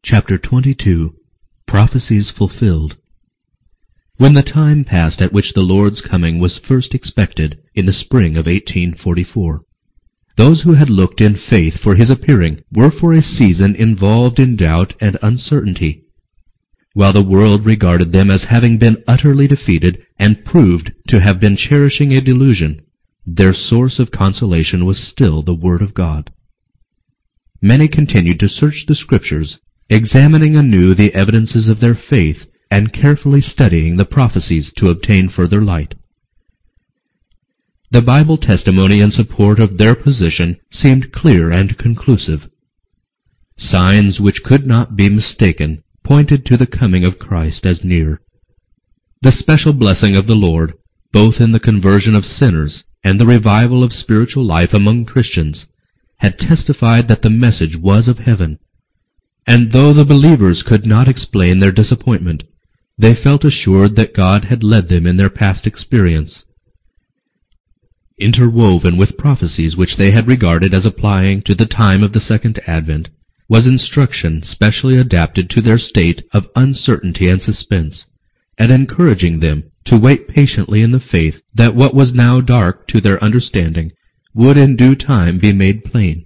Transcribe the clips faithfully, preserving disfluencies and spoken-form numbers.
Chapter twenty-two. Prophecies Fulfilled. When the time passed at which the Lord's coming was first expected, in the spring of eighteen forty-four, those who had looked in faith for his appearing were for a season involved in doubt and uncertainty. While the world regarded them as having been utterly defeated and proved to have been cherishing a delusion, their source of consolation was still the Word of God. Many continued to search the Scriptures, examining anew the evidences of their faith and carefully studying the prophecies to obtain further light. The Bible testimony in support of their position seemed clear and conclusive. Signs which could not be mistaken pointed to the coming of Christ as near. The special blessing of the Lord, both in the conversion of sinners and the revival of spiritual life among Christians, had testified that the message was of heaven. And though the believers could not explain their disappointment, they felt assured that God had led them in their past experience. Interwoven with prophecies which they had regarded as applying to the time of the Second Advent was instruction specially adapted to their state of uncertainty and suspense, and encouraging them to wait patiently in the faith that what was now dark to their understanding would in due time be made plain.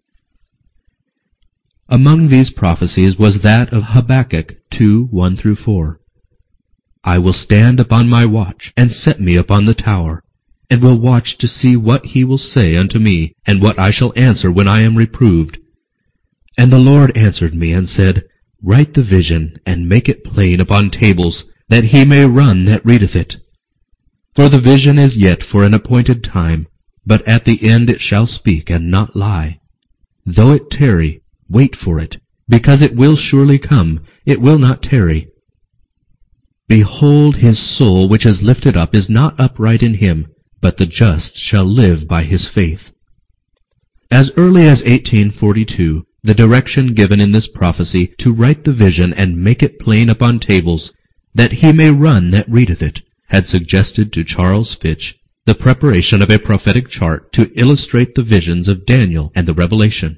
Among these prophecies was that of Habakkuk two, one through four. I will stand upon my watch, and set me upon the tower, and will watch to see what he will say unto me, and what I shall answer when I am reproved. And the Lord answered me, and said, Write the vision, and make it plain upon tables, that he may run that readeth it. For the vision is yet for an appointed time, but at the end it shall speak, and not lie. Though it tarry, wait for it, because it will surely come, it will not tarry. Behold, his soul which is lifted up is not upright in him, but the just shall live by his faith. As early as eighteen forty-two, the direction given in this prophecy to write the vision and make it plain upon tables, that he may run that readeth it, had suggested to Charles Fitch the preparation of a prophetic chart to illustrate the visions of Daniel and the Revelation.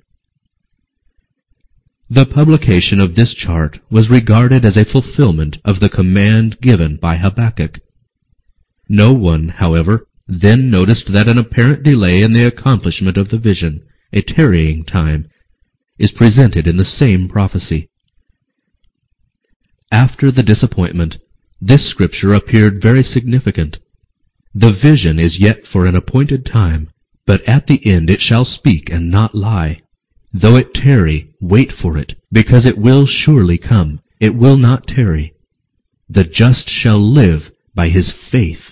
The publication of this chart was regarded as a fulfillment of the command given by Habakkuk. No one, however, then noticed that an apparent delay in the accomplishment of the vision, a tarrying time, is presented in the same prophecy. After the disappointment, this scripture appeared very significant. The vision is yet for an appointed time, but at the end it shall speak and not lie. Though it tarry, wait for it, because it will surely come, it will not tarry. The just shall live by his faith.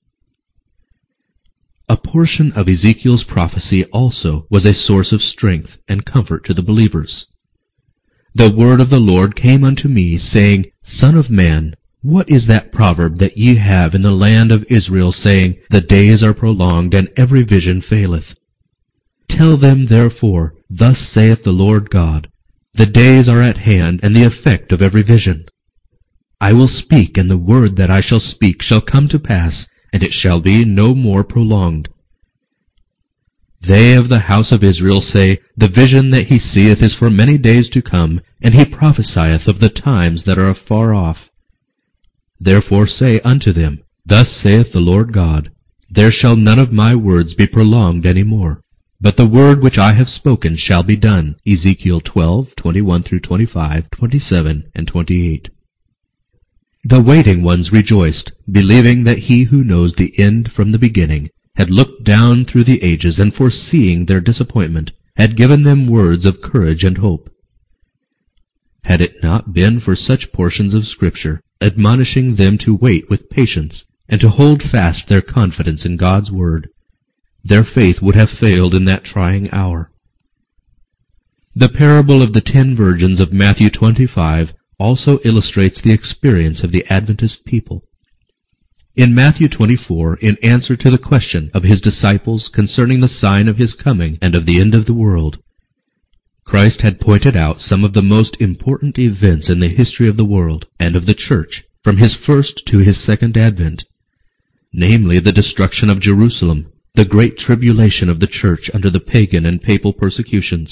A portion of Ezekiel's prophecy also was a source of strength and comfort to the believers. The word of the Lord came unto me, saying, Son of man, what is that proverb that ye have in the land of Israel, saying, The days are prolonged, and every vision faileth? Tell them therefore, Thus saith the Lord God, The days are at hand, and the effect of every vision. I will speak, and the word that I shall speak shall come to pass, and it shall be no more prolonged. They of the house of Israel say, The vision that he seeth is for many days to come, and he prophesieth of the times that are afar off. Therefore say unto them, Thus saith the Lord God, There shall none of my words be prolonged any more, but the word which I have spoken shall be done. Ezekiel twelve, twenty-one through twenty-five, twenty-seven, and twenty-eight. The waiting ones rejoiced, believing that he who knows the end from the beginning had looked down through the ages, and foreseeing their disappointment, had given them words of courage and hope. Had it not been for such portions of Scripture, admonishing them to wait with patience, and to hold fast their confidence in God's Word, their faith would have failed in that trying hour. The parable of the ten virgins of Matthew twenty-five also illustrates the experience of the Adventist people. In Matthew twenty-four, in answer to the question of his disciples concerning the sign of his coming and of the end of the world, Christ had pointed out some of the most important events in the history of the world and of the Church from his first to his second advent, namely the destruction of Jerusalem, the great tribulation of the Church under the pagan and papal persecutions,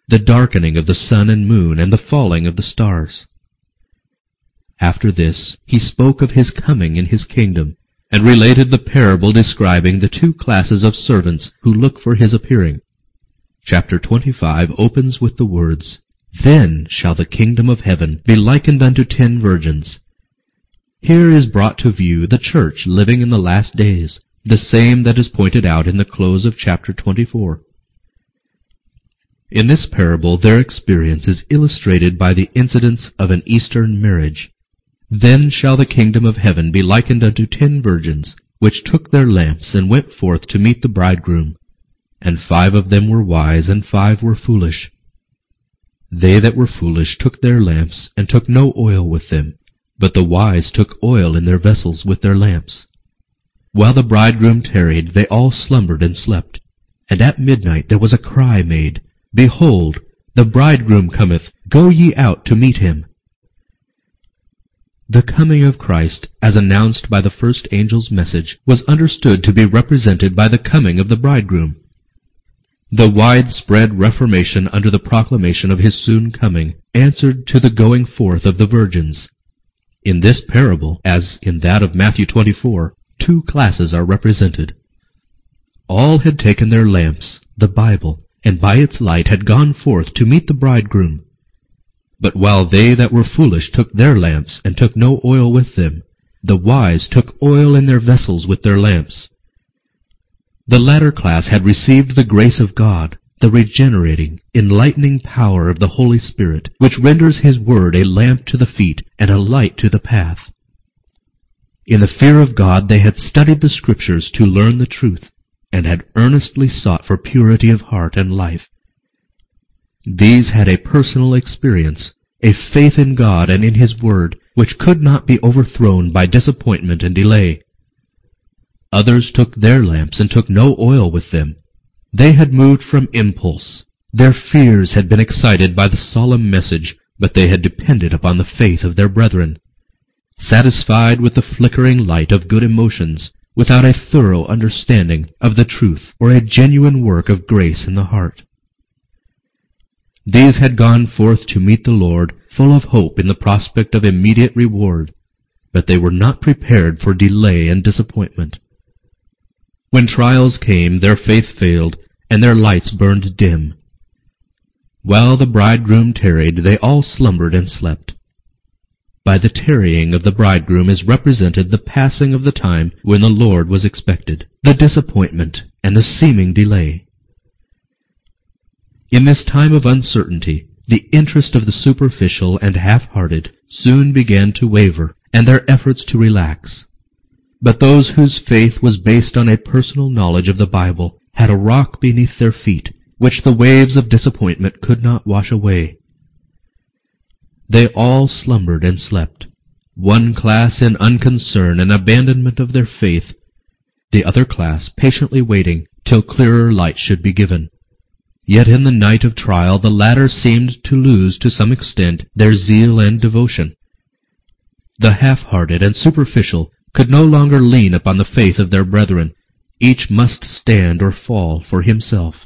the darkening of the sun and moon, and the falling of the stars. After this he spoke of his coming in his kingdom, and related the parable describing the two classes of servants who look for his appearing. Chapter twenty-five opens with the words, "Then shall the kingdom of heaven be likened unto ten virgins." Here is brought to view the church living in the last days, the same that is pointed out in the close of chapter twenty-four. In this parable their experience is illustrated by the incidents of an Eastern marriage. Then shall the kingdom of heaven be likened unto ten virgins, which took their lamps and went forth to meet the bridegroom. And five of them were wise, and five were foolish. They that were foolish took their lamps, and took no oil with them, but the wise took oil in their vessels with their lamps. While the bridegroom tarried, they all slumbered and slept. And at midnight there was a cry made, Behold, the bridegroom cometh, go ye out to meet him. The coming of Christ, as announced by the first angel's message, was understood to be represented by the coming of the bridegroom. The widespread Reformation under the proclamation of his soon coming answered to the going forth of the virgins. In this parable, as in that of Matthew twenty-four, two classes are represented. All had taken their lamps, the Bible, and by its light had gone forth to meet the bridegroom. But while they that were foolish took their lamps, and took no oil with them, the wise took oil in their vessels with their lamps. The latter class had received the grace of God, the regenerating, enlightening power of the Holy Spirit, which renders His Word a lamp to the feet and a light to the path. In the fear of God they had studied the Scriptures to learn the truth, and had earnestly sought for purity of heart and life. These had a personal experience, a faith in God and in His Word, which could not be overthrown by disappointment and delay. Others took their lamps and took no oil with them. They had moved from impulse. Their fears had been excited by the solemn message, but they had depended upon the faith of their brethren. Satisfied with the flickering light of good emotions, without a thorough understanding of the truth or a genuine work of grace in the heart. These had gone forth to meet the Lord, full of hope in the prospect of immediate reward, but they were not prepared for delay and disappointment. When trials came, their faith failed, and their lights burned dim. While the bridegroom tarried, they all slumbered and slept. By the tarrying of the bridegroom is represented the passing of the time when the Lord was expected, the disappointment, and the seeming delay. In this time of uncertainty, the interest of the superficial and half-hearted soon began to waver, and their efforts to relax. But those whose faith was based on a personal knowledge of the Bible had a rock beneath their feet, which the waves of disappointment could not wash away. They all slumbered and slept, one class in unconcern and abandonment of their faith, the other class patiently waiting till clearer light should be given. Yet in the night of trial the latter seemed to lose to some extent their zeal and devotion. The half-hearted and superficial could no longer lean upon the faith of their brethren. Each must stand or fall for himself.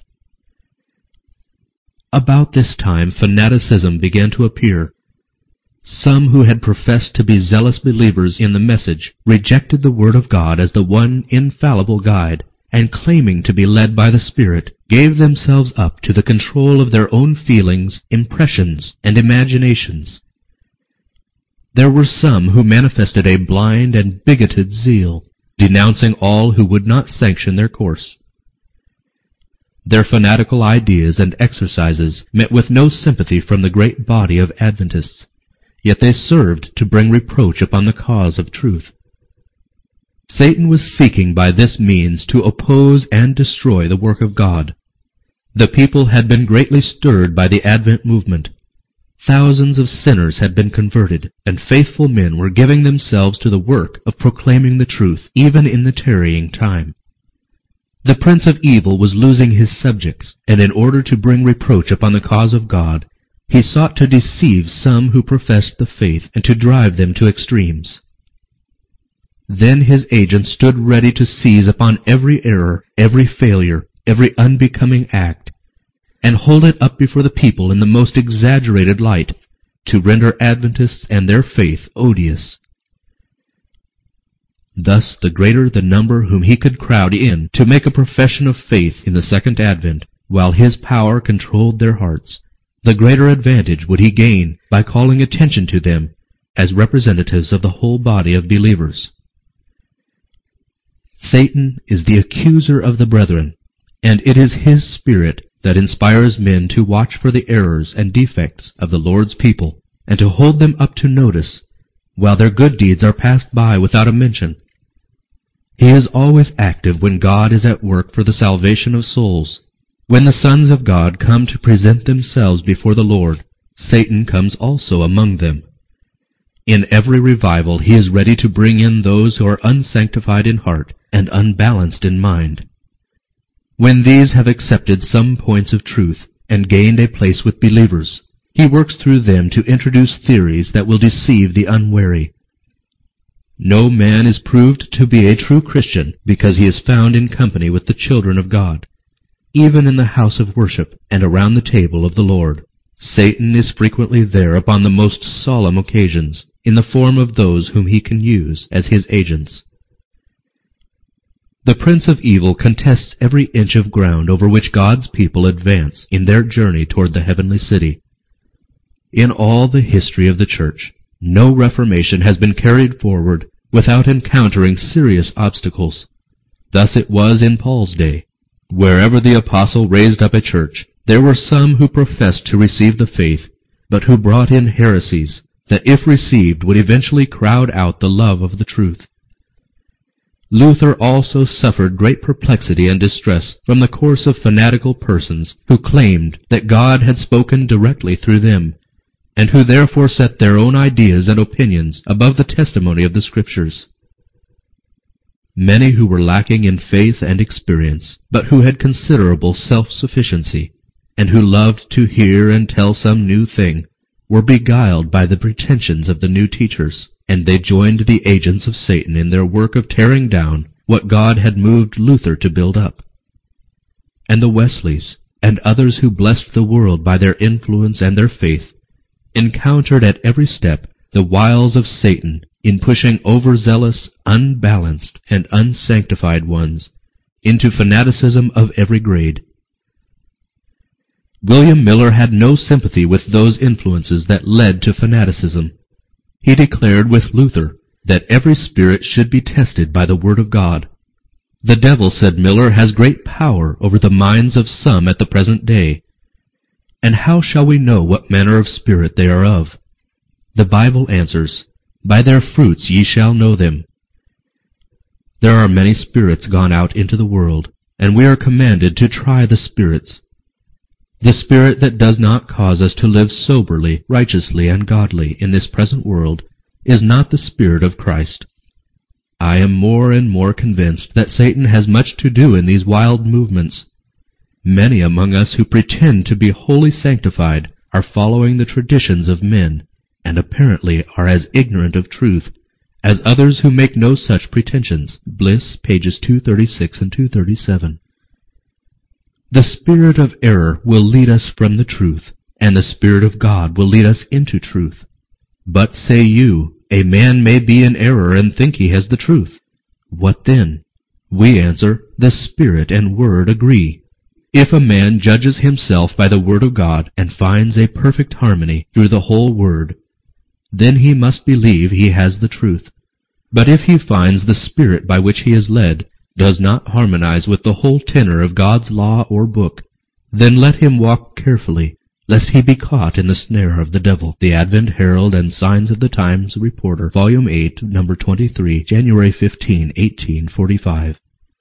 About this time fanaticism began to appear. Some who had professed to be zealous believers in the message rejected the Word of God as the one infallible guide, and claiming to be led by the Spirit, gave themselves up to the control of their own feelings, impressions, and imaginations. There were some who manifested a blind and bigoted zeal, denouncing all who would not sanction their course. Their fanatical ideas and exercises met with no sympathy from the great body of Adventists, yet they served to bring reproach upon the cause of truth. Satan was seeking by this means to oppose and destroy the work of God. The people had been greatly stirred by the Advent movement. Thousands of sinners had been converted, and faithful men were giving themselves to the work of proclaiming the truth, even in the tarrying time. The prince of evil was losing his subjects, and in order to bring reproach upon the cause of God, he sought to deceive some who professed the faith and to drive them to extremes. Then his agents stood ready to seize upon every error, every failure, every unbecoming act. and hold it up before the people in the most exaggerated light, to render Adventists and their faith odious. Thus, the greater the number whom he could crowd in to make a profession of faith in the second advent, while his power controlled their hearts, the greater advantage would he gain by calling attention to them as representatives of the whole body of believers. Satan is the accuser of the brethren, and it is his spirit that inspires men to watch for the errors and defects of the Lord's people, and to hold them up to notice, while their good deeds are passed by without a mention. He is always active when God is at work for the salvation of souls. When the sons of God come to present themselves before the Lord, Satan comes also among them. In every revival he is ready to bring in those who are unsanctified in heart and unbalanced in mind. When these have accepted some points of truth and gained a place with believers, he works through them to introduce theories that will deceive the unwary. No man is proved to be a true Christian because he is found in company with the children of God. Even in the house of worship and around the table of the Lord, Satan is frequently there upon the most solemn occasions, in the form of those whom he can use as his agents. The prince of evil contests every inch of ground over which God's people advance in their journey toward the heavenly city. In all the history of the church, no reformation has been carried forward without encountering serious obstacles. Thus it was in Paul's day. Wherever the apostle raised up a church, there were some who professed to receive the faith, but who brought in heresies that, if received, would eventually crowd out the love of the truth. Luther also suffered great perplexity and distress from the course of fanatical persons who claimed that God had spoken directly through them, and who therefore set their own ideas and opinions above the testimony of the Scriptures. Many who were lacking in faith and experience, but who had considerable self-sufficiency, and who loved to hear and tell some new thing, were beguiled by the pretensions of the new teachers, and they joined the agents of Satan in their work of tearing down what God had moved Luther to build up. And the Wesleys, and others who blessed the world by their influence and their faith, encountered at every step the wiles of Satan in pushing overzealous, unbalanced, and unsanctified ones into fanaticism of every grade. William Miller had no sympathy with those influences that led to fanaticism. He declared with Luther that every spirit should be tested by the Word of God. The devil, said Miller, has great power over the minds of some at the present day. And how shall we know what manner of spirit they are of? The Bible answers, By their fruits ye shall know them. There are many spirits gone out into the world, and we are commanded to try the spirits. The spirit that does not cause us to live soberly, righteously, and godly in this present world is not the Spirit of Christ. I am more and more convinced that Satan has much to do in these wild movements. Many among us who pretend to be wholly sanctified are following the traditions of men, and apparently are as ignorant of truth as others who make no such pretensions. Bliss, pages two thirty-six and two thirty-seven. The spirit of error will lead us from the truth, and the Spirit of God will lead us into truth. But, say you, a man may be in error and think he has the truth. What then? We answer, the Spirit and Word agree. If a man judges himself by the Word of God and finds a perfect harmony through the whole Word, then he must believe he has the truth. But if he finds the Spirit by which he is led does not harmonize with the whole tenor of God's law or book, then let him walk carefully, lest he be caught in the snare of the devil. The Advent Herald and Signs of the Times Reporter, Volume eight, Number twenty-three, January fifteenth, eighteen forty-five.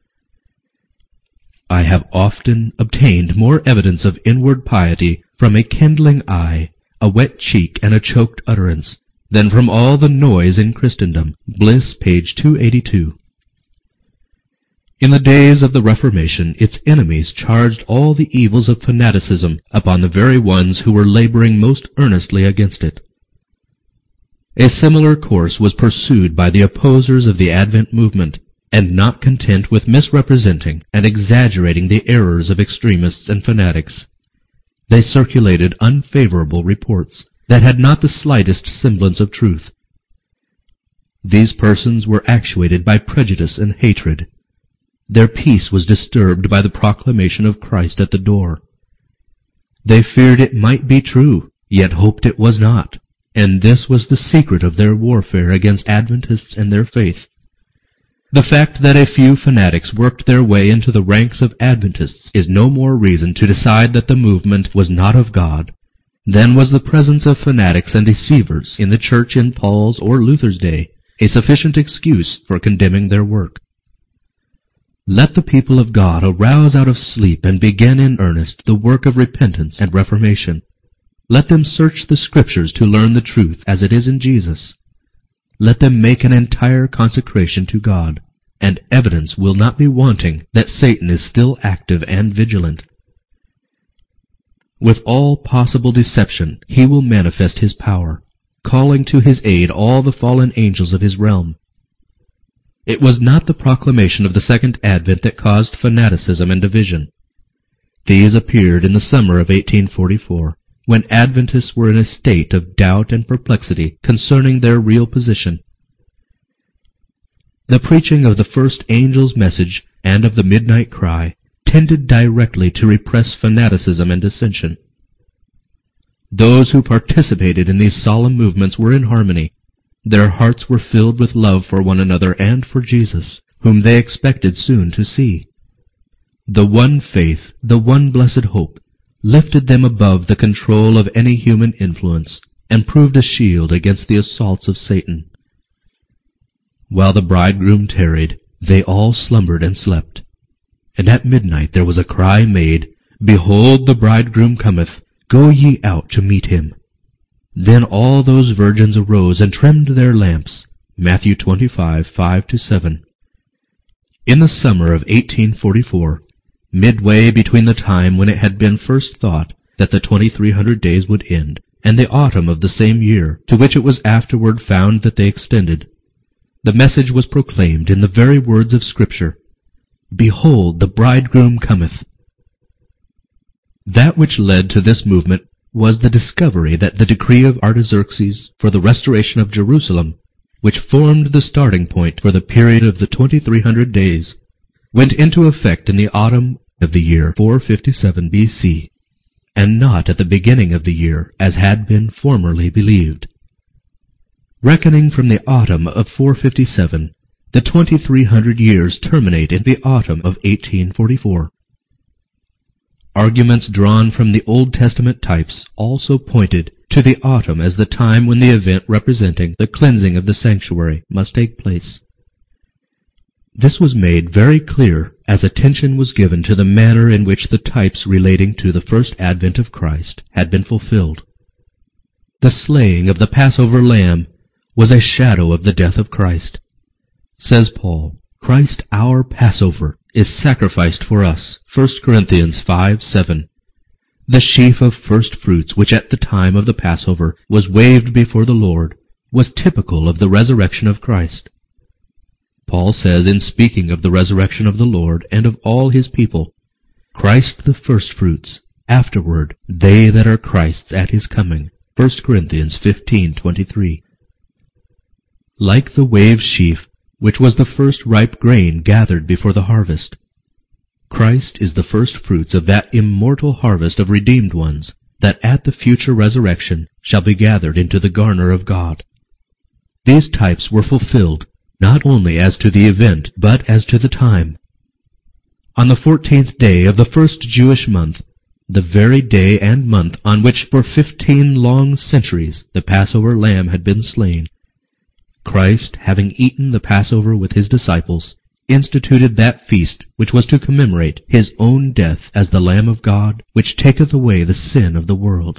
I have often obtained more evidence of inward piety from a kindling eye, a wet cheek, and a choked utterance, than from all the noise in Christendom. Bliss, page two eighty-two. In the days of the Reformation, its enemies charged all the evils of fanaticism upon the very ones who were laboring most earnestly against it. A similar course was pursued by the opposers of the Advent movement, and not content with misrepresenting and exaggerating the errors of extremists and fanatics, They circulated unfavorable reports that had not the slightest semblance of truth. These persons were actuated by prejudice and hatred. Their peace was disturbed by the proclamation of Christ at the door. They feared it might be true, yet hoped it was not, and this was the secret of their warfare against Adventists and their faith. The fact that a few fanatics worked their way into the ranks of Adventists is no more reason to decide that the movement was not of God than was the presence of fanatics and deceivers in the church in Paul's or Luther's day a sufficient excuse for condemning their work. Let the people of God arouse out of sleep and begin in earnest the work of repentance and reformation. Let them search the Scriptures to learn the truth as it is in Jesus. Let them make an entire consecration to God, and evidence will not be wanting that Satan is still active and vigilant. With all possible deception he will manifest his power, calling to his aid all the fallen angels of his realm. It was not the proclamation of the Second Advent that caused fanaticism and division. These appeared in the summer of eighteen forty-four, when Adventists were in a state of doubt and perplexity concerning their real position. The preaching of the first angel's message and of the midnight cry tended directly to repress fanaticism and dissension. Those who participated in these solemn movements were in harmony. Their hearts were filled with love for one another and for Jesus, whom they expected soon to see. The one faith, the one blessed hope, lifted them above the control of any human influence, and proved a shield against the assaults of Satan. While the bridegroom tarried, they all slumbered and slept. And at midnight there was a cry made, Behold, the bridegroom cometh, go ye out to meet him. Then all those virgins arose and trimmed their lamps. Matthew twenty-five, five to seven. In the summer of eighteen forty-four, midway between the time when it had been first thought that the twenty-three hundred days would end, and the autumn of the same year, to which it was afterward found that they extended, the message was proclaimed in the very words of Scripture, Behold, the bridegroom cometh. That which led to this movement was the discovery that the decree of Artaxerxes for the restoration of Jerusalem, which formed the starting point for the period of the twenty-three hundred days, went into effect in the autumn of the year four fifty-seven B C, and not at the beginning of the year, as had been formerly believed. Reckoning from the autumn of four fifty-seven, the twenty-three hundred years terminate in the autumn of eighteen forty-four. Arguments drawn from the Old Testament types also pointed to the autumn as the time when the event representing the cleansing of the sanctuary must take place. This was made very clear as attention was given to the manner in which the types relating to the first advent of Christ had been fulfilled. The slaying of the Passover lamb was a shadow of the death of Christ. Says Paul, Christ our Passover is sacrificed for us, First Corinthians five, seven. The sheaf of first fruits which at the time of the Passover was waved before the Lord was typical of the resurrection of Christ. Paul says in speaking of the resurrection of the Lord and of all his people, Christ the firstfruits, afterward they that are Christ's at his coming, First Corinthians fifteen, twenty-three. Like the waved sheaf, which was the first ripe grain gathered before the harvest, Christ is the firstfruits of that immortal harvest of redeemed ones, that at the future resurrection shall be gathered into the garner of God. These types were fulfilled, not only as to the event, but as to the time. On the fourteenth day of the first Jewish month, the very day and month on which for fifteen long centuries the Passover lamb had been slain, Christ, having eaten the Passover with his disciples, instituted that feast which was to commemorate his own death as the Lamb of God, which taketh away the sin of the world.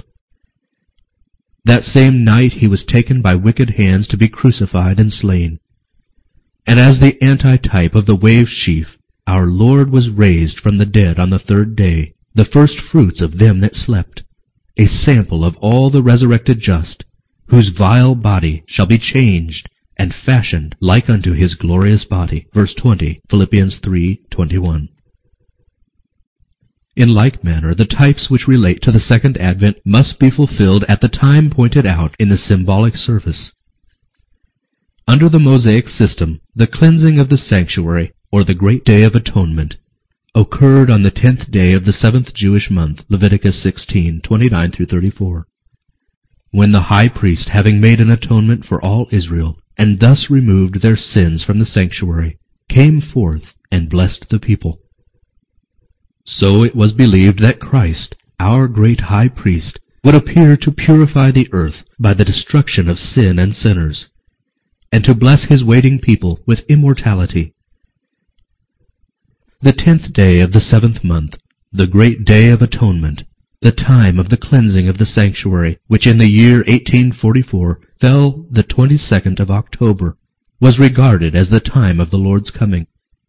That same night he was taken by wicked hands to be crucified and slain. And as the antitype of the waved sheaf, our Lord was raised from the dead on the third day, the first fruits of them that slept, a sample of all the resurrected just, whose vile body shall be changed and fashioned like unto his glorious body. Verse twenty, Philippians three, twenty-one. In like manner, the types which relate to the second advent must be fulfilled at the time pointed out in the symbolic service. Under the Mosaic system, the cleansing of the sanctuary, or the Great Day of Atonement, occurred on the tenth day of the seventh Jewish month, Leviticus sixteen, twenty-nine through thirty-four, when the high priest, having made an atonement for all Israel, and thus removed their sins from the sanctuary, came forth and blessed the people. So it was believed that Christ, our great high priest, would appear to purify the earth by the destruction of sin and sinners, and to bless his waiting people with immortality. The tenth day of the seventh month, the great day of atonement, the time of the cleansing of the sanctuary, which in the year eighteen forty-four fell the twenty-second of October, was regarded as the time of the Lord's coming.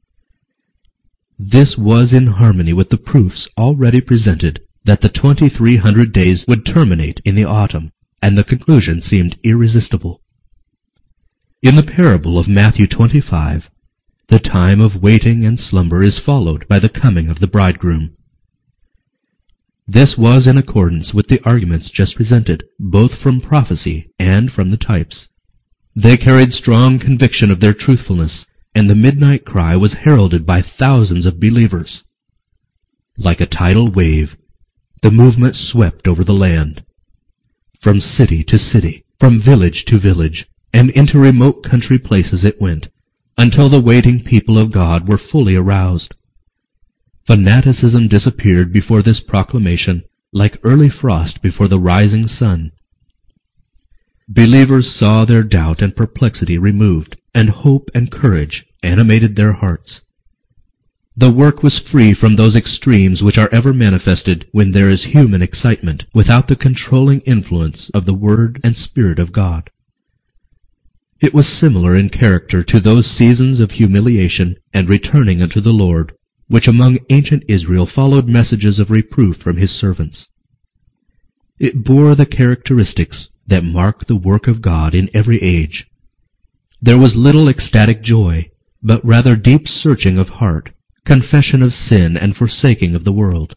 This was in harmony with the proofs already presented that the twenty-three hundred days would terminate in the autumn, and the conclusion seemed irresistible. In the parable of Matthew twenty-five, the time of waiting and slumber is followed by the coming of the bridegroom. This was in accordance with the arguments just presented, both from prophecy and from the types. They carried strong conviction of their truthfulness, and the midnight cry was heralded by thousands of believers. Like a tidal wave, the movement swept over the land. From city to city, from village to village, and into remote country places it went, until the waiting people of God were fully aroused. Fanaticism disappeared before this proclamation, like early frost before the rising sun. Believers saw their doubt and perplexity removed, and hope and courage animated their hearts. The work was free from those extremes which are ever manifested when there is human excitement, without the controlling influence of the Word and Spirit of God. It was similar in character to those seasons of humiliation and returning unto the Lord, which among ancient Israel followed messages of reproof from his servants. It bore the characteristics that mark the work of God in every age. There was little ecstatic joy, but rather deep searching of heart, confession of sin, and forsaking of the world.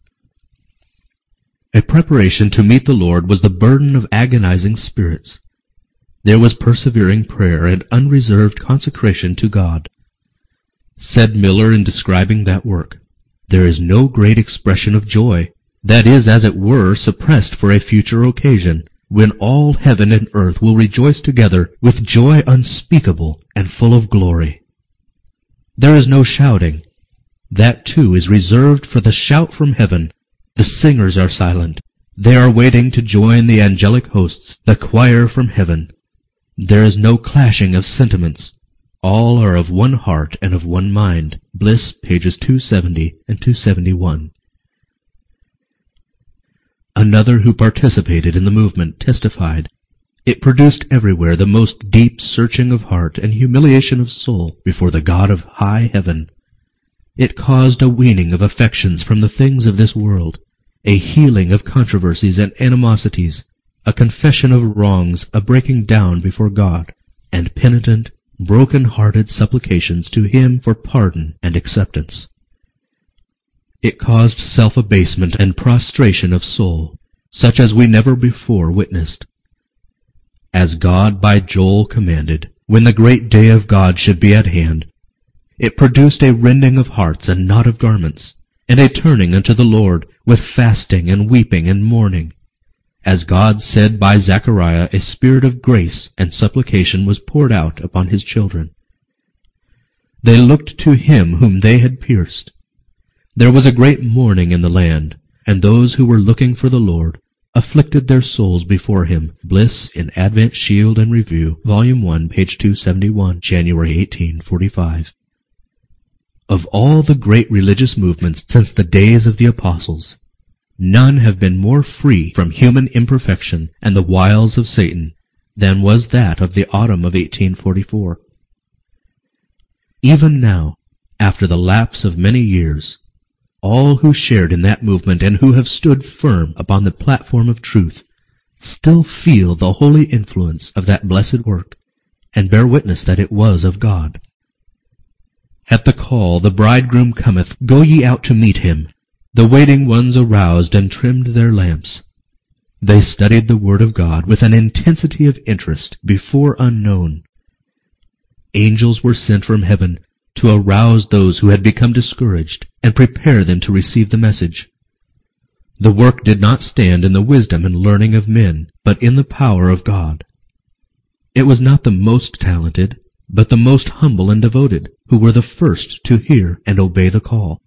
A preparation to meet the Lord was the burden of agonizing spirits. There was persevering prayer and unreserved consecration to God. Said Miller in describing that work, "There is no great expression of joy, that is, as it were, suppressed for a future occasion, when all heaven and earth will rejoice together with joy unspeakable and full of glory. There is no shouting. That too is reserved for the shout from heaven. The singers are silent. They are waiting to join the angelic hosts, the choir from heaven. There is no clashing of sentiments. All are of one heart and of one mind." Bliss, pages two seventy and two seventy-one. Another who participated in the movement testified, "It produced everywhere the most deep searching of heart and humiliation of soul before the God of high heaven. It caused a weaning of affections from the things of this world, a healing of controversies and animosities, a confession of wrongs, a breaking down before God, and penitent, broken-hearted supplications to him for pardon and acceptance. It caused self-abasement and prostration of soul, such as we never before witnessed. As God by Joel commanded, when the great day of God should be at hand, it produced a rending of hearts and not of garments, and a turning unto the Lord with fasting and weeping and mourning. As God said by Zechariah, a spirit of grace and supplication was poured out upon his children. They looked to him whom they had pierced. There was a great mourning in the land, and those who were looking for the Lord afflicted their souls before him. Bliss in Advent Shield and Review, Volume one, page two seventy-one, January eighteen forty-five. Of all the great religious movements since the days of the apostles, none have been more free from human imperfection and the wiles of Satan than was that of the autumn of eighteen forty-four. Even now, after the lapse of many years, all who shared in that movement and who have stood firm upon the platform of truth still feel the holy influence of that blessed work, and bear witness that it was of God. At the call, "The bridegroom cometh, go ye out to meet him," The waiting ones aroused and trimmed their lamps. They studied the Word of God with an intensity of interest before unknown. Angels were sent from heaven to arouse those who had become discouraged and prepare them to receive the message. The work did not stand in the wisdom and learning of men, but in the power of God. It was not the most talented, but the most humble and devoted, who were the first to hear and obey the call.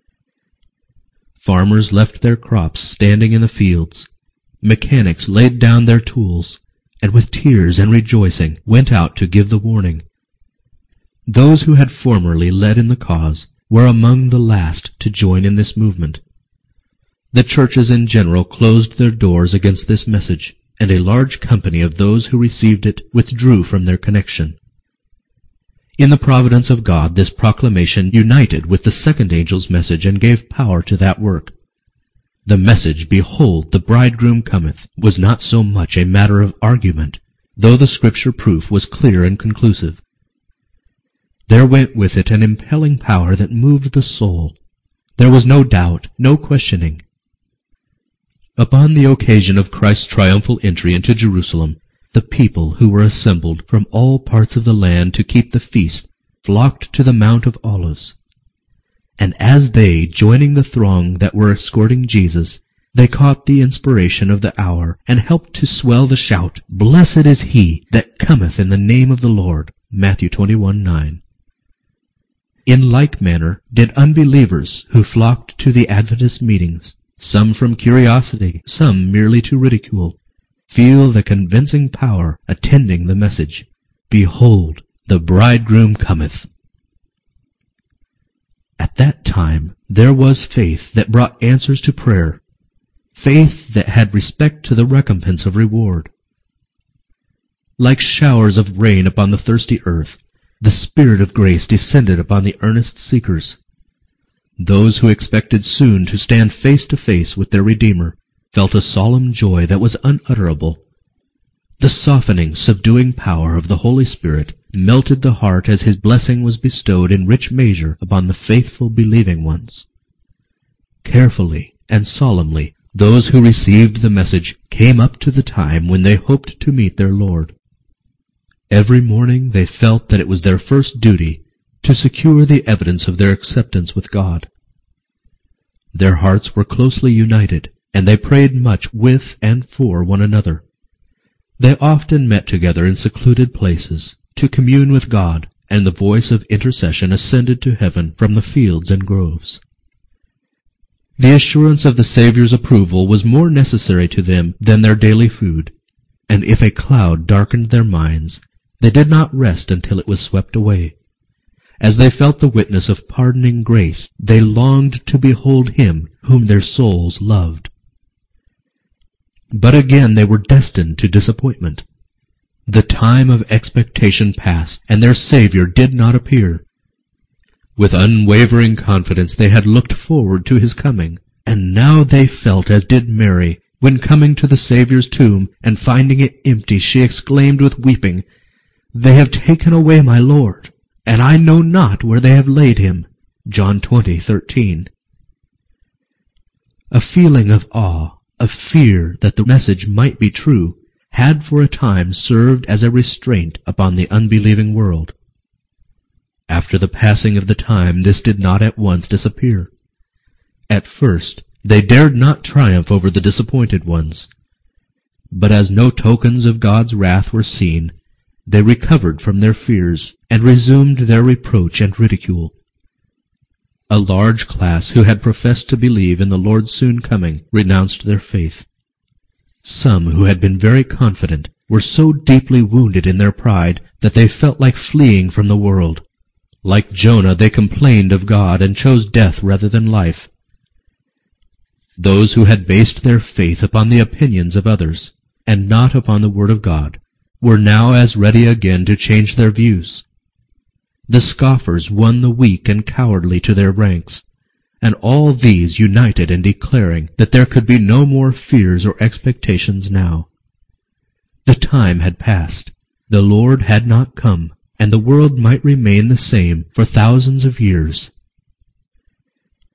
Farmers left their crops standing in the fields. Mechanics laid down their tools, and with tears and rejoicing went out to give the warning. Those who had formerly led in the cause were among the last to join in this movement. The churches in general closed their doors against this message, and a large company of those who received it withdrew from their connection. In the providence of God, this proclamation united with the second angel's message and gave power to that work. The message, "Behold, the bridegroom cometh," was not so much a matter of argument, though the scripture proof was clear and conclusive. There went with it an impelling power that moved the soul. There was no doubt, no questioning. Upon the occasion of Christ's triumphal entry into Jerusalem, the people who were assembled from all parts of the land to keep the feast flocked to the Mount of Olives. And as they, joining the throng that were escorting Jesus, they caught the inspiration of the hour and helped to swell the shout, "Blessed is he that cometh in the name of the Lord." Matthew twenty-one nine. In like manner did unbelievers who flocked to the Adventist meetings, some from curiosity, some merely to ridicule, feel the convincing power attending the message, "Behold, the bridegroom cometh." At that time there was faith that brought answers to prayer, faith that had respect to the recompense of reward. Like showers of rain upon the thirsty earth, the Spirit of grace descended upon the earnest seekers. Those who expected soon to stand face to face with their Redeemer felt a solemn joy that was unutterable. The softening, subduing power of the Holy Spirit melted the heart as His blessing was bestowed in rich measure upon the faithful believing ones. Carefully and solemnly, those who received the message came up to the time when they hoped to meet their Lord. Every morning they felt that it was their first duty to secure the evidence of their acceptance with God. Their hearts were closely united, and they prayed much with and for one another. They often met together in secluded places to commune with God, and the voice of intercession ascended to heaven from the fields and groves. The assurance of the Saviour's approval was more necessary to them than their daily food, and if a cloud darkened their minds, they did not rest until it was swept away. As they felt the witness of pardoning grace, they longed to behold Him whom their souls loved. But again they were destined to disappointment. The time of expectation passed, and their Savior did not appear. With unwavering confidence they had looked forward to His coming, and now they felt as did Mary, when coming to the Saviour's tomb and finding it empty, she exclaimed with weeping, "They have taken away my Lord, and I know not where they have laid him." John twenty thirteen. A feeling of awe, of fear that the message might be true, had for a time served as a restraint upon the unbelieving world. After the passing of the time, this did not at once disappear. At first, they dared not triumph over the disappointed ones. But as no tokens of God's wrath were seen, they recovered from their fears and resumed their reproach and ridicule. A large class who had professed to believe in the Lord's soon coming renounced their faith. Some who had been very confident were so deeply wounded in their pride that they felt like fleeing from the world. Like Jonah, they complained of God and chose death rather than life. Those who had based their faith upon the opinions of others, and not upon the Word of God, were now as ready again to change their views. The scoffers won the weak and cowardly to their ranks, and all these united in declaring that there could be no more fears or expectations now. The time had passed, the Lord had not come, and the world might remain the same for thousands of years.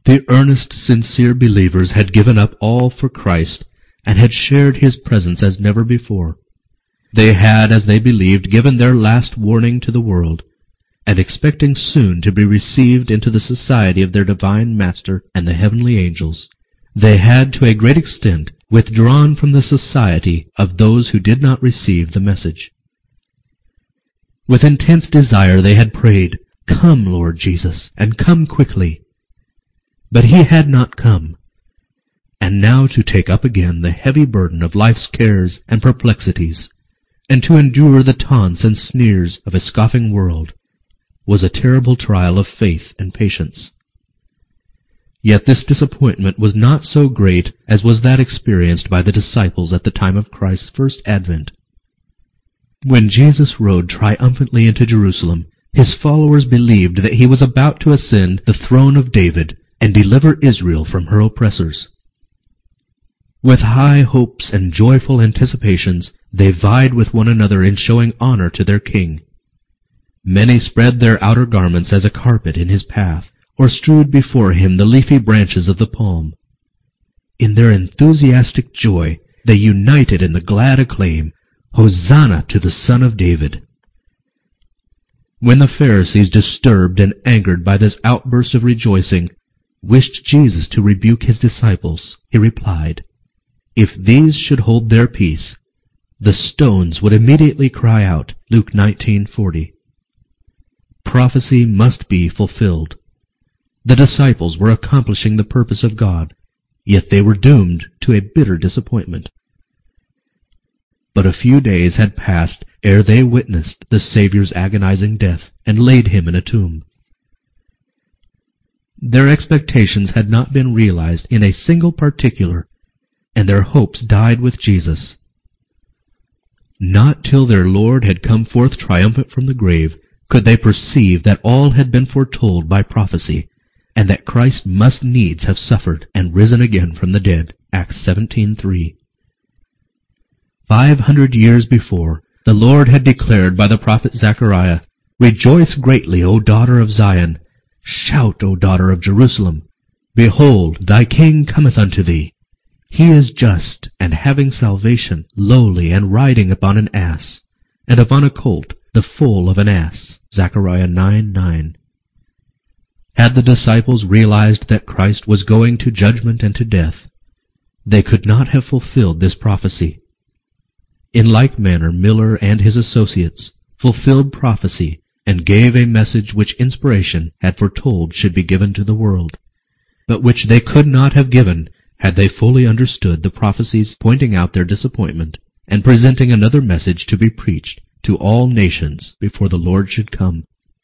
The earnest, sincere believers had given up all for Christ and had shared his presence as never before. They had, as they believed, given their last warning to the world, and expecting soon to be received into the society of their divine Master and the heavenly angels, they had to a great extent withdrawn from the society of those who did not receive the message. With intense desire they had prayed, "Come, Lord Jesus, and come quickly." But he had not come, and now to take up again the heavy burden of life's cares and perplexities, and to endure the taunts and sneers of a scoffing world, was a terrible trial of faith and patience. Yet this disappointment was not so great as was that experienced by the disciples at the time of Christ's first advent. When Jesus rode triumphantly into Jerusalem, his followers believed that he was about to ascend the throne of David and deliver Israel from her oppressors. With high hopes and joyful anticipations, they vied with one another in showing honor to their king. Many spread their outer garments as a carpet in his path, or strewed before him the leafy branches of the palm. In their enthusiastic joy, they united in the glad acclaim, "Hosanna to the Son of David." When the Pharisees, disturbed and angered by this outburst of rejoicing, wished Jesus to rebuke his disciples, he replied, "If these should hold their peace, the stones would immediately cry out." Luke nineteen forty. Prophecy must be fulfilled. The disciples were accomplishing the purpose of God, yet they were doomed to a bitter disappointment. But a few days had passed ere they witnessed the Savior's agonizing death and laid him in a tomb. Their expectations had not been realized in a single particular, and their hopes died with Jesus. Not till their Lord had come forth triumphant from the grave could they perceive that all had been foretold by prophecy, and that Christ must needs have suffered and risen again from the dead. Acts seventeen three. Five hundred years before, the Lord had declared by the prophet Zechariah, "Rejoice greatly, O daughter of Zion! Shout, O daughter of Jerusalem! Behold, thy King cometh unto thee. He is just, and having salvation, lowly, and riding upon an ass, and upon a colt, the foal of an ass." Zechariah nine nine. Had the disciples realized that Christ was going to judgment and to death, they could not have fulfilled this prophecy. In like manner, Miller and his associates fulfilled prophecy and gave a message which inspiration had foretold should be given to the world, but which they could not have given had they fully understood the prophecies pointing out their disappointment and presenting another message to be preached to all nations before the Lord should come.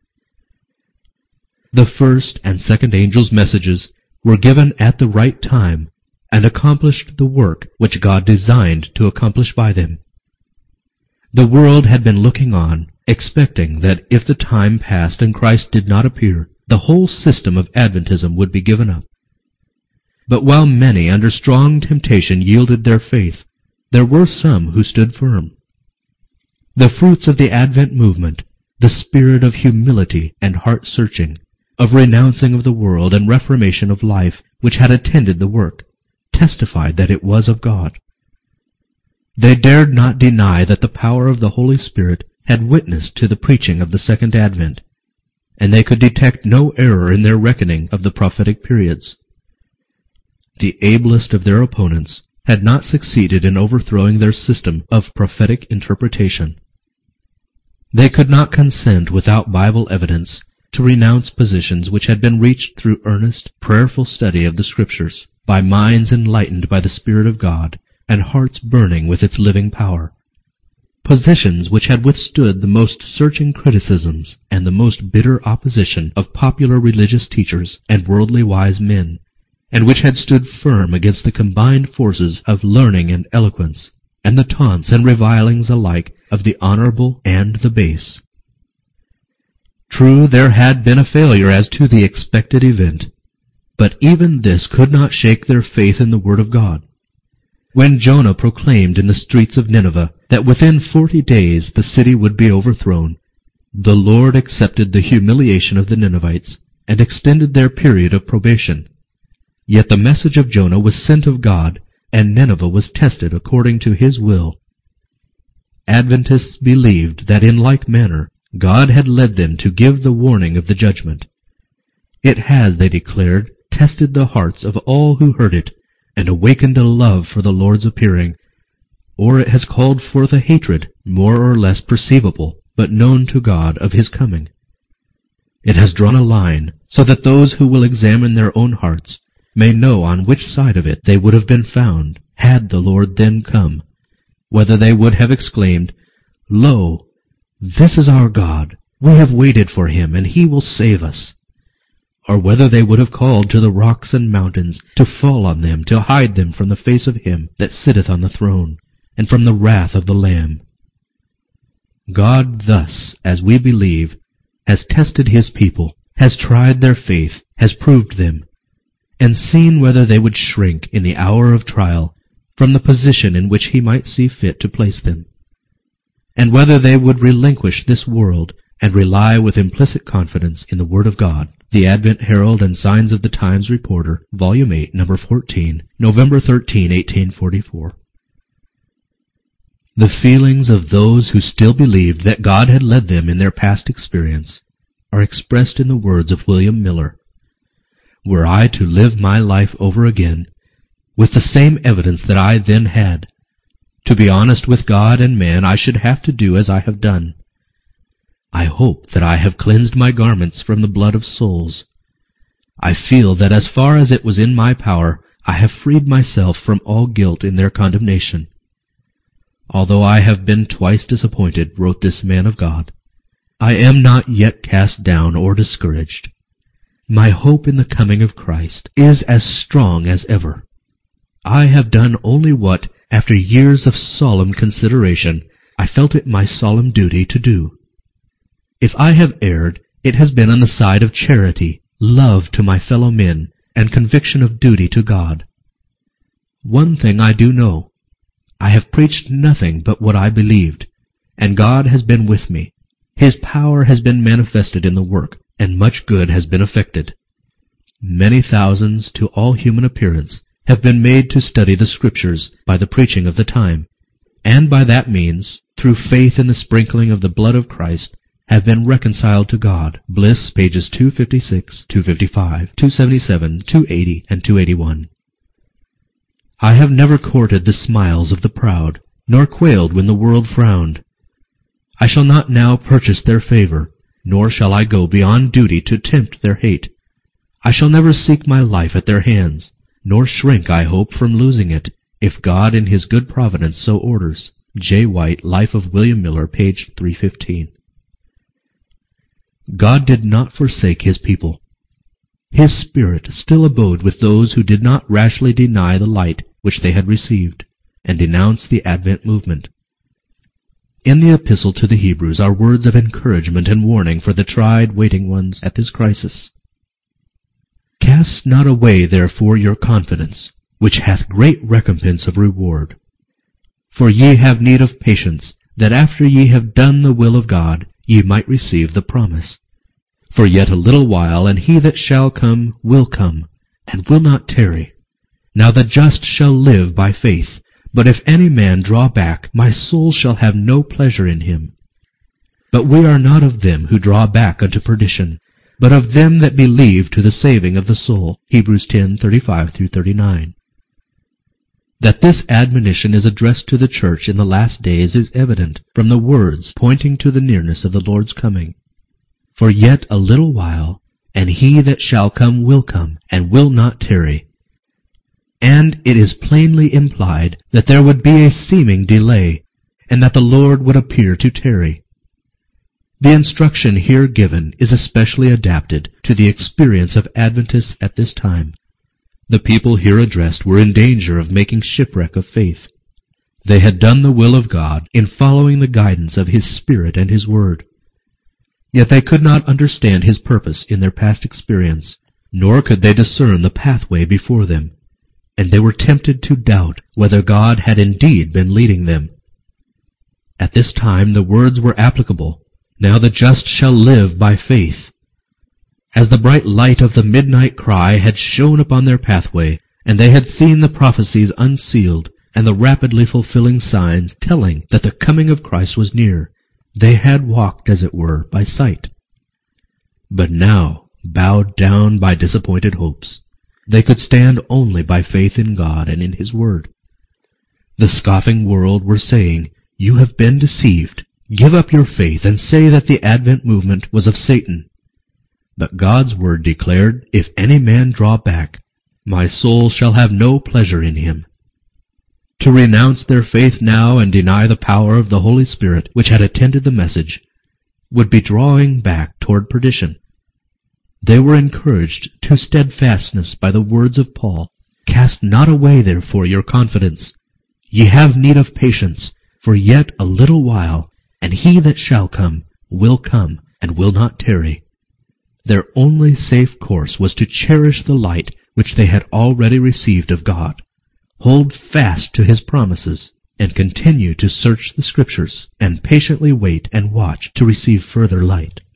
The first and second angels' messages were given at the right time and accomplished the work which God designed to accomplish by them. The world had been looking on, expecting that if the time passed and Christ did not appear, the whole system of Adventism would be given up. But while many under strong temptation yielded their faith, there were some who stood firm. The fruits of the Advent movement, the spirit of humility and heart-searching, of renouncing of the world and reformation of life which had attended the work, testified that it was of God. They dared not deny that the power of the Holy Spirit had witnessed to the preaching of the Second Advent, and they could detect no error in their reckoning of the prophetic periods. The ablest of their opponents had not succeeded in overthrowing their system of prophetic interpretation. They could not consent without Bible evidence to renounce positions which had been reached through earnest, prayerful study of the Scriptures, by minds enlightened by the Spirit of God, and hearts burning with its living power. Positions which had withstood the most searching criticisms and the most bitter opposition of popular religious teachers and worldly wise men, and which had stood firm against the combined forces of learning and eloquence, and the taunts and revilings alike of the honorable and the base. True, there had been a failure as to the expected event, but even this could not shake their faith in the Word of God. When Jonah proclaimed in the streets of Nineveh that within forty days the city would be overthrown, the Lord accepted the humiliation of the Ninevites and extended their period of probation, Yet the message of Jonah was sent of God, and Nineveh was tested according to his will. Adventists believed that in like manner God had led them to give the warning of the judgment. It has, they declared, tested the hearts of all who heard it, and awakened a love for the Lord's appearing, or it has called forth a hatred, more or less perceivable, but known to God, of his coming. It has drawn a line, so that those who will examine their own hearts may know on which side of it they would have been found, had the Lord then come, whether they would have exclaimed, "Lo, this is our God, we have waited for him, and he will save us," or whether they would have called to the rocks and mountains to fall on them, to hide them from the face of him that sitteth on the throne, and from the wrath of the Lamb. God thus, as we believe, has tested his people, has tried their faith, has proved them, and seen whether they would shrink in the hour of trial from the position in which he might see fit to place them, and whether they would relinquish this world and rely with implicit confidence in the Word of God. The Advent Herald and Signs of the Times Reporter, Volume eight, Number fourteen, November thirteenth, eighteen forty-four. The feelings of those who still believed that God had led them in their past experience are expressed in the words of William Miller. Were I to live my life over again, with the same evidence that I then had, to be honest with God and man, I should have to do as I have done. I hope that I have cleansed my garments from the blood of souls. I feel that as far as it was in my power, I have freed myself from all guilt in their condemnation. Although I have been twice disappointed, wrote this man of God, I am not yet cast down or discouraged. My hope in the coming of Christ is as strong as ever. I have done only what, after years of solemn consideration, I felt it my solemn duty to do. If I have erred, it has been on the side of charity, love to my fellow men, and conviction of duty to God. One thing I do know. I have preached nothing but what I believed, and God has been with me. His power has been manifested in the work, and much good has been effected. Many thousands, to all human appearance, have been made to study the Scriptures by the preaching of the time, and by that means, through faith in the sprinkling of the blood of Christ, have been reconciled to God. Bliss, pages two fifty-six, two fifty-five, two seventy-seven, two eighty, and two eighty-one. I have never courted the smiles of the proud, nor quailed when the world frowned. I shall not now purchase their favor, nor shall I go beyond duty to tempt their hate. I shall never seek my life at their hands, nor shrink, I hope, from losing it, if God in his good providence so orders. J. White, Life of William Miller, page three fifteen. God did not forsake his people. His Spirit still abode with those who did not rashly deny the light which they had received, and denounce the Advent movement. In the Epistle to the Hebrews are words of encouragement and warning for the tried, waiting ones at this crisis. Cast not away therefore your confidence, which hath great recompense of reward. For ye have need of patience, that after ye have done the will of God, ye might receive the promise. For yet a little while, and he that shall come will come, and will not tarry. Now the just shall live by faith. But if any man draw back, my soul shall have no pleasure in him. But we are not of them who draw back unto perdition, but of them that believe to the saving of the soul. Hebrews ten, thirty-five through thirty-nine. That this admonition is addressed to the church in the last days is evident from the words pointing to the nearness of the Lord's coming. For yet a little while, and he that shall come will come, and will not tarry. And it is plainly implied that there would be a seeming delay, and that the Lord would appear to tarry. The instruction here given is especially adapted to the experience of Adventists at this time. The people here addressed were in danger of making shipwreck of faith. They had done the will of God in following the guidance of His Spirit and His Word. Yet they could not understand His purpose in their past experience, nor could they discern the pathway before them, and they were tempted to doubt whether God had indeed been leading them. At this time the words were applicable, "Now the just shall live by faith." as the bright light of the midnight cry had shone upon their pathway, and they had seen the prophecies unsealed, and the rapidly fulfilling signs telling that the coming of Christ was near, they had walked, as it were, by sight. But now, bowed down by disappointed hopes, they could stand only by faith in God and in His Word. The scoffing world were saying, "You have been deceived. Give up your faith and say that the Advent movement was of Satan." But God's Word declared, "If any man draw back, my soul shall have no pleasure in him." To renounce their faith now and deny the power of the Holy Spirit which had attended the message would be drawing back toward perdition. They were encouraged to steadfastness by the words of Paul, "Cast not away therefore your confidence. Ye have need of patience, for yet a little while, and he that shall come will come, and will not tarry." Their only safe course was to cherish the light which they had already received of God, hold fast to His promises, and continue to search the Scriptures, and patiently wait and watch to receive further light.